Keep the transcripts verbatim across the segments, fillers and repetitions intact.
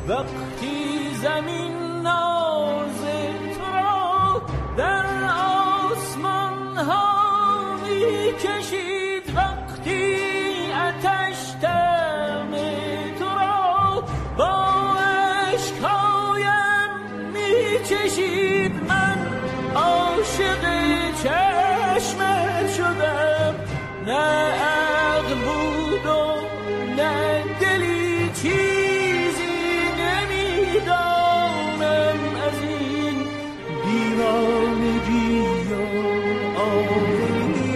وقتی زمین ناز تو را در آسمان ها می کشید، وقتی آتش دم تو را با عشقهایم می چشید، من عاشق چشمت شدم، نه عقل بود و نه دلی، چیزی نمیدانم از این دیوانگی و آوری.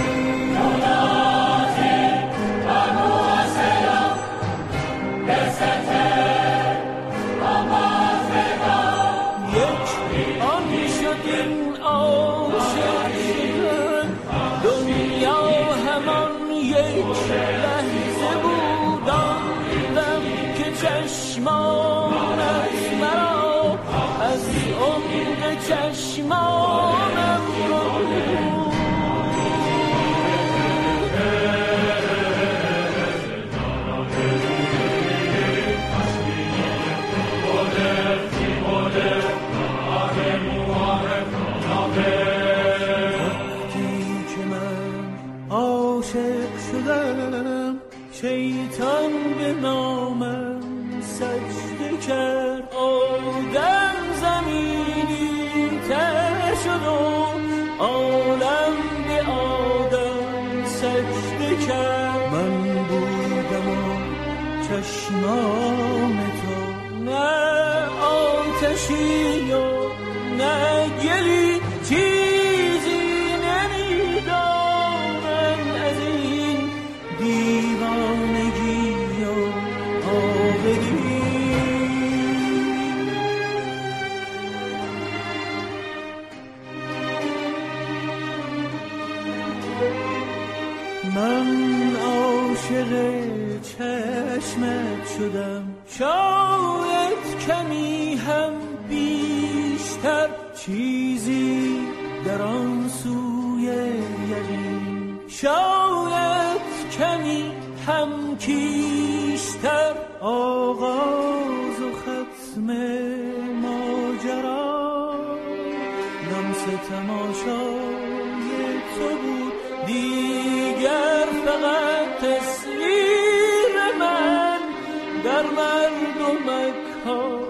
یک آن شد این عاشق شدن، دنیا همان یک لحظه بود، آن دم که چشمانت مرا از عمق چشمانم بود. عاشق شدم، شیطان به نامم سجده کرد، آدم زمینی تر شد و عالم به آدم سجده کرد. من بودم و چشمان تو، نه آتشی و نه گلی، چیزی نمیدانم از این دیوانگی و آوری. من عاشق چشمت شدم، شاید کمی هم بیشتر، چیزی در آن سوی یقین، شاید کمی هم کیشتر، آغاز و ختم ماجرا لمس تماشای تو بود، دیگر فقط تصویر من در مردمک ها